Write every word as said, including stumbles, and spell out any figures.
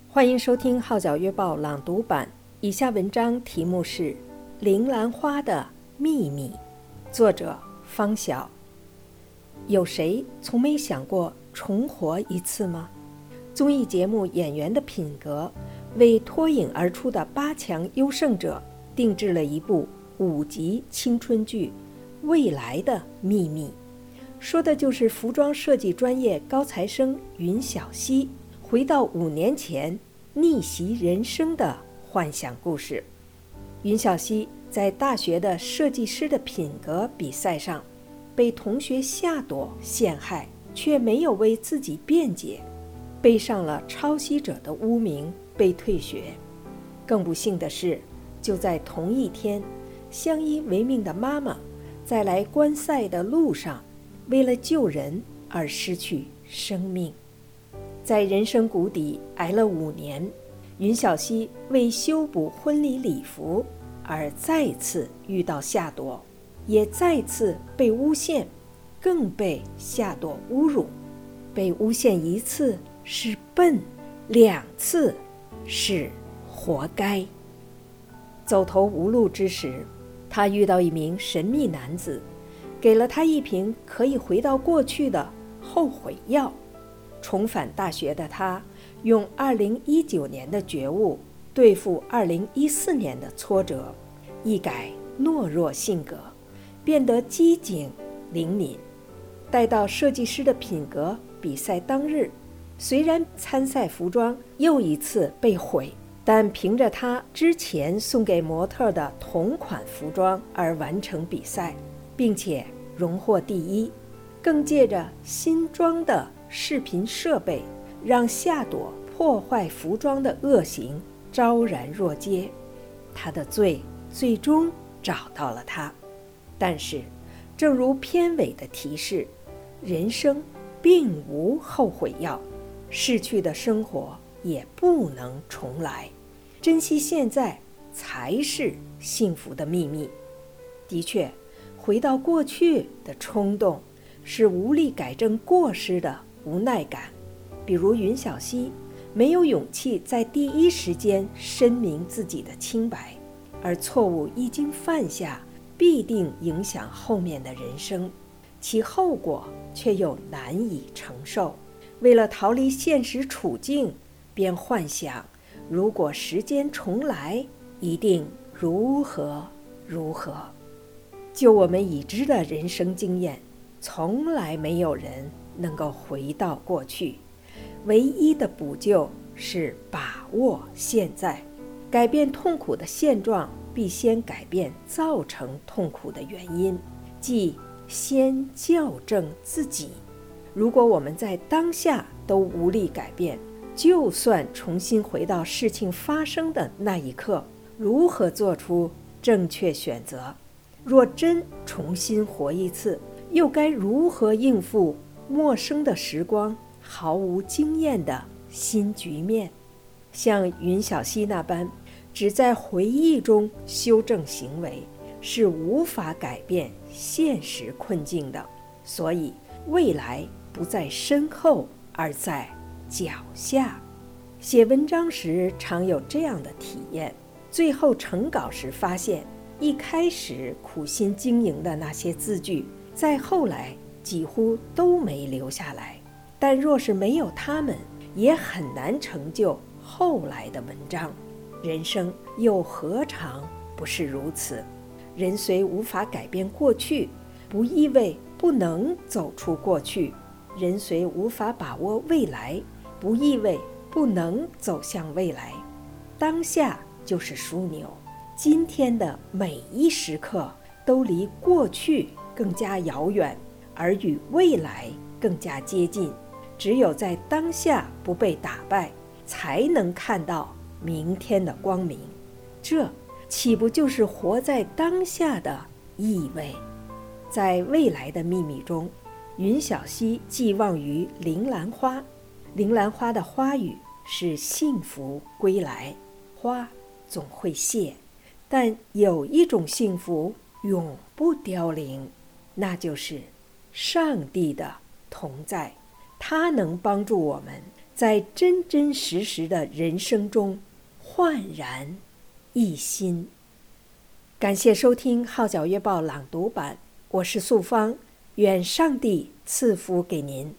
欢迎收听号角月报朗读版，以下文章题目是《铃兰花的秘密》，作者方晓。有谁从没想过重活一次吗？综艺节目演员的品格为脱颖而出的八强优胜者定制了一部五集青春剧《未来的秘密》，说的就是服装设计专业高材生云小溪回到五年前逆袭人生的幻想故事。云小溪在大学的设计师的品格比赛上被同学夏朵陷害，却没有为自己辩解，背上了抄袭者的污名，被退学。更不幸的是，就在同一天，相依为命的妈妈在来观赛的路上为了救人而失去生命。在人生谷底挨了五年，云小溪为修补婚礼礼服而再次遇到夏朵，也再次被诬陷，更被夏朵侮辱。被诬陷一次是笨，两次是活该。走投无路之时，他遇到一名神秘男子，给了他一瓶可以回到过去的后悔药。重返大学的他，用二零一九年的觉悟对付二零一四年的挫折，一改懦弱性格，变得机警灵敏。待到设计师的品格比赛当日，虽然参赛服装又一次被毁，但凭着他之前送给模特的同款服装而完成比赛，并且荣获第一，更借着新装的视频设备，让夏朵破坏服装的恶行昭然若揭。他的罪最终找到了他。但是正如片尾的提示，人生并无后悔药，逝去的生活也不能重来，珍惜现在才是幸福的秘密。的确，回到过去的冲动是无力改正过失的无奈感，比如云小溪没有勇气在第一时间申明自己的清白，而错误一经犯下，必定影响后面的人生，其后果却又难以承受。为了逃离现实处境，便幻想如果时间重来，一定如何如何。就我们已知的人生经验，从来没有人能够回到过去，唯一的补救是把握现在。改变痛苦的现状，必先改变造成痛苦的原因，即先校正自己。如果我们在当下都无力改变，就算重新回到事情发生的那一刻，如何做出正确选择？若真重新活一次，又该如何应付陌生的时光，毫无经验的新局面？像云小溪那般只在回忆中修正行为，是无法改变现实困境的。所以未来不在身后，而在脚下。写文章时常有这样的体验，最后成稿时发现，一开始苦心经营的那些字句，在后来几乎都没留下来。但若是没有他们，也很难成就后来的文章。人生又何尝不是如此？人虽无法改变过去，不意味不能走出过去；人虽无法把握未来，不意味不能走向未来。当下就是枢纽，今天的每一时刻都离过去更加遥远，而与未来更加接近。只有在当下不被打败，才能看到明天的光明。这岂不就是活在当下的意味？在未来的秘密中，云小溪寄望于铃兰花。铃兰花的花语是幸福归来。花总会谢，但有一种幸福永不凋零，那就是上帝的同在。它能帮助我们在真真实实的人生中焕然一新。感谢收听《号角月报》朗读版，我是素芳，愿上帝赐福给您。